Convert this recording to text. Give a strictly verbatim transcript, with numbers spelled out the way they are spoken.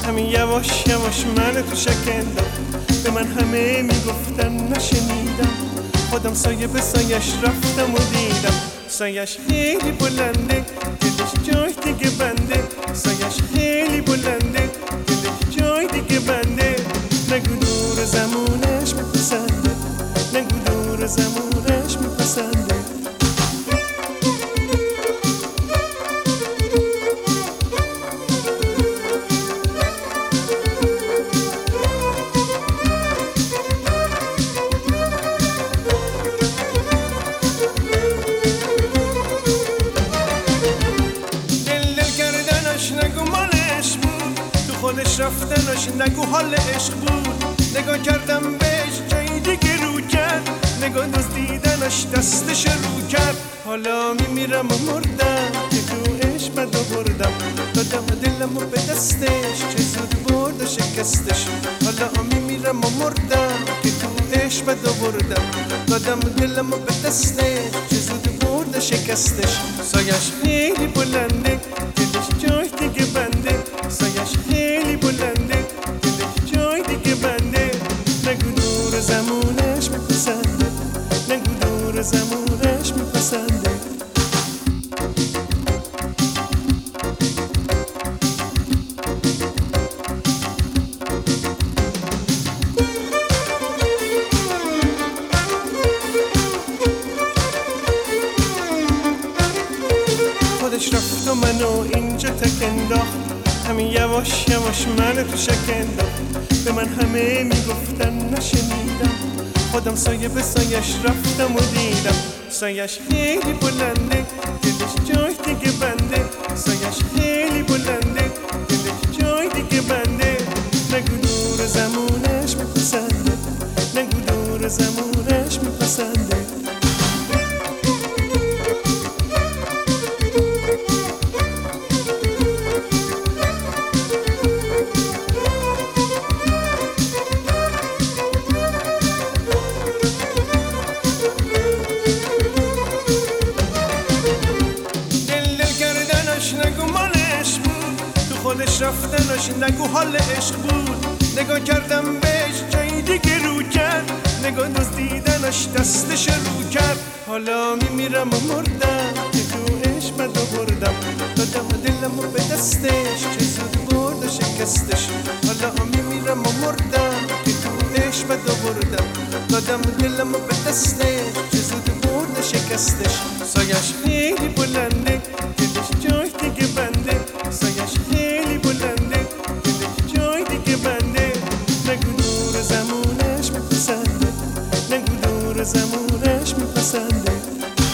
همین یواش یواش من تو شکندم. به من همه میگفتن نشنیدم، خودم سایه به سایش رفتم و دیدم. سایش خیلی بلنده، دلش جای دیگه بنده. سایش خیلی بلنده، دلش جای دیگه بنده. نگو دور زمونش میپسنده، نگو دور زمونش میپسنده. نگو مالش بود، تو خودش رفتنش نگو حال عشق بود. نگاه کردم بهش جای دیگه رو کرد، نگاه دزدیدنش دستش رو کرد. حالا میمیرم و مردم که تو عشق بد بردم، دادم دلم و به دستش چه زود برد و شکستش. حالا میمیرم و مردم که تو عشق بد بردم، دادم دلم و به دستش چه زود برد و شکستش. سایش خیلی بلنده، جای دیگه بنده. سایش خیلی بلنده، دلش جای دیگه بنده. نگو دور زمونش میپسنده، نگو دور زمونش میپسنده. خودش رفت و منو اینجا تک انداخت، همین یواش یواش منو تو شک انداخت. به من همه میگفتن نشنیدم، خودم سایه به سایش رفتم و دیدم. سایش خیلی بلنده، دلش جای دیگه بنده. سایش خیلی بلنده، دلش جای دیگه بنده. نگو دور زمونش میپسنده، نگو دور زمونش میپسنده. نگو مالش بود، تو خودش رفتنش نگو حال عشق بود. نگاه کردم بهش جای دیگه رو کرد، نگاه دزدیدنش دستش رو کرد. حالا میمیرم و مردم که تو عشق بد بردم، دادم دلم و به دستش چه زود برد و شکستش. حالا میمیرم و مردم که تو عشق بد بردم، دادم دلم و به دستش چه زود برد و شکستش. سایش خیلی بلنده، دلش جای دیگه بنده. سایش خیلی بلنده، دلش جای دیگه بنده. نگو دور زمونش میپسنده، نگو دور زمونش میپسنده.